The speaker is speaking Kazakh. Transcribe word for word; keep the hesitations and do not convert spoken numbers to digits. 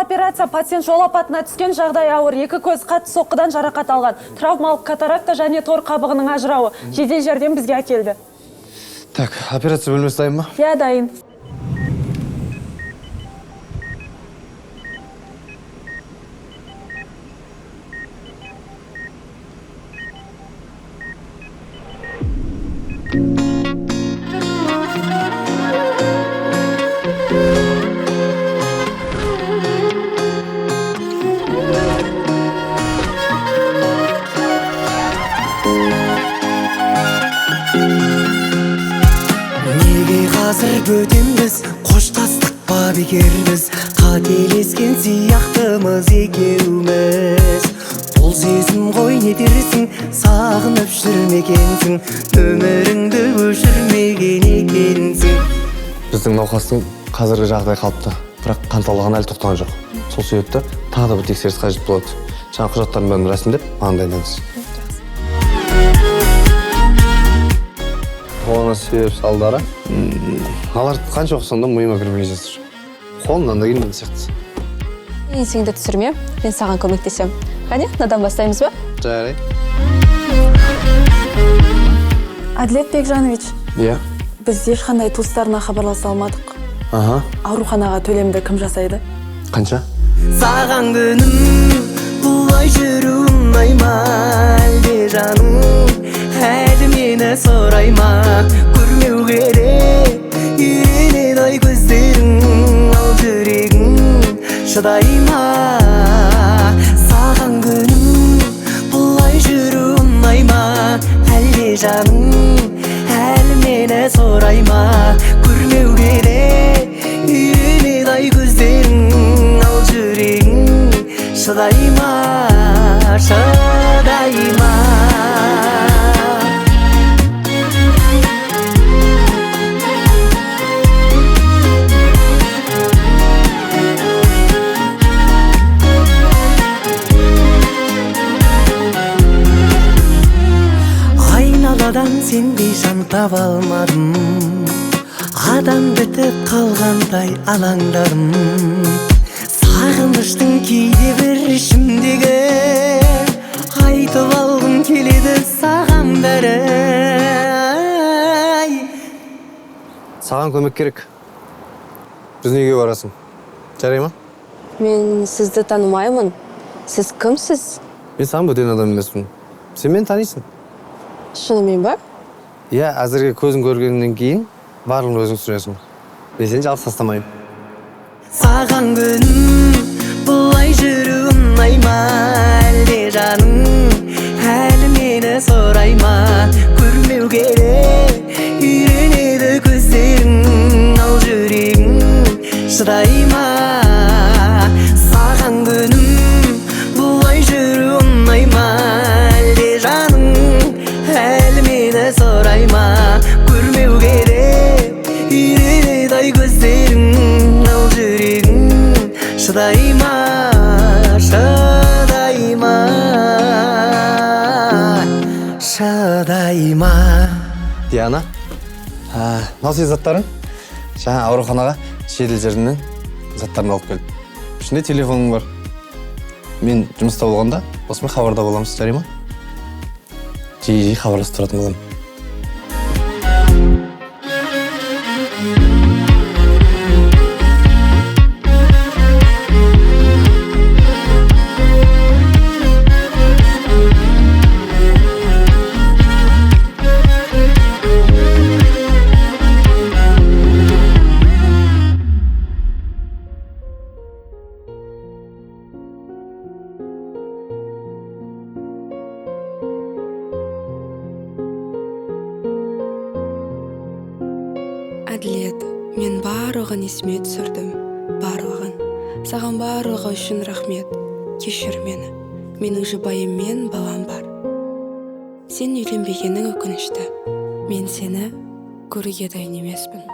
операция, пациент жол апатына түскен, жағдай ауыр, екі көз қатты соққыдан жарақат алған, травмалық катаракта және тор қабығының ажырауы. Жедел жәрдем бізге әкелді. Так, операция бөлмесі дайын ма? Иә, дайын. Қазір бөтенбіз, қоштастық па бекербіз, қателескен сияқтымыз екеуміз. Бұл сезім ғой не дерсің, сағынып жүрмекенсің, өміріңді өшірмеген екенсің. Біздің науқастың қазіргі жағдай қалыпты, бірақ қан талаған әлі тоқтаған жоқ. Сол себепті тағы да бір тексеріс қажет болады. Жаңа құжаттарын бәрін рәсімдеп, маған дайындаңыз. Қолына себеп салдары. Алар қанша оқысаң да мойыма кірмей жатыр. Қолынан да келмейді сияқты. Еңсеңді түсірме, мен саған көмектесем. Қане, надан бастаймыз ба? Жарайды. Әділет Бекжанович, Иә. біз ешқандай туыстарына хабарласа алмадық. Аха. Ауруханаға төлемді кім жасайды? Қанша? Саған күнім бұлай жүру ұнайма, әлде жаным әлі мені сұрайма. Көрмеу керек үйренеді ай көздерің, ал жүрегің шыдайма. Саған күнім бұлай жүру ұнайма, әлде жаным әлі мені сұрайма. Көрмеу керек үйренеді ай көздерің, ал жүрегің шыдайма, шыдайма. Айналадан сендей жан таба алмадым, адам бітіп қалғандай алаңдарым. Сағыныштың кейде бір ішімдегі, айтып алғым келеді саған бәрі. Саған көмек керек. Біз неге барасың? Жарай ма? Мен сізді танымаймын. Сіз кімсіз? Мен саған бөтен адам емеспін. Сен мені танисың. Шынымен ба? Иә, әзірге көзін көргеннен кейін барлығын өзің түсінесің. Мен сені жалғыз тастамаймын. Саған күнім бұлай жүру ұнайма, әлде жаным әлі мені сұрайма. Көрмеу керек үйренеді көздерің, ал жүрегің шыдайма. Саған күнім бұлай жүру ұнайма, әлде жаным әлі мені сұрайма. Көрмеу керек үйренеді ай көздерің, ал жүрегің шыдайма, шыдайма, шыдайма. Диана, мынау сен заттарың? Жаңа ауруханаға жедел жәрдемнен заттарын алып келдім. Ішінде телефоның бар. Мен жұмыста болғанда осымен хабарда боламыз, жарай ма? Жиі-жиі хабарласып тұратын боламын. Әділет, мен барлығын есіме түсірдім, барлығын. Саған барлығы үшін рахмет, кешір мені. Менің жұбайым мен балам бар. Сен үйленбегенің өкінішті. Мен сені көруге дайын емеспін.